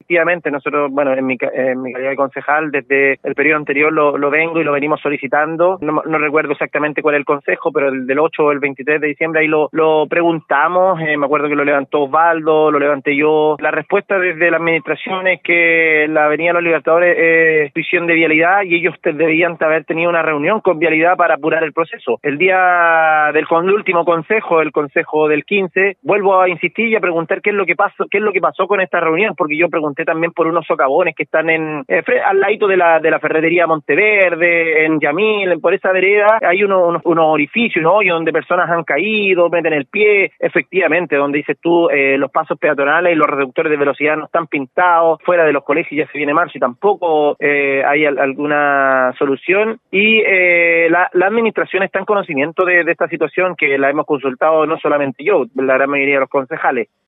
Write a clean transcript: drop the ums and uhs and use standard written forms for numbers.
efectivamente, nosotros, bueno, en mi calidad de concejal, desde el periodo anterior lo vengo y lo venimos solicitando. No recuerdo exactamente cuál es el consejo, pero el del 8 o el 23 de diciembre ahí lo preguntamos. Me acuerdo que lo levantó Osvaldo, lo levanté yo. La respuesta desde la administración es que la Avenida Los Libertadores es prisión de vialidad y ellos debían haber tenido una reunión con vialidad para apurar el proceso. El día del último consejo, el consejo del 15, vuelvo a insistir y a preguntar qué es lo que pasó con esta reunión, porque yo pregunté también por unos socavones que están al ladito de la ferretería Monteverde, en Yamil, por esa vereda, hay unos orificios, ¿no? Y donde personas han caído, meten el pie, efectivamente, donde dices tú, los pasos peatonales y los reductores de velocidad no están pintados, fuera de los colegios ya se viene marzo y tampoco hay alguna solución, y la administración está en conocimiento de esta situación, que la hemos consultado no solamente yo, la gran mayoría de los concejales.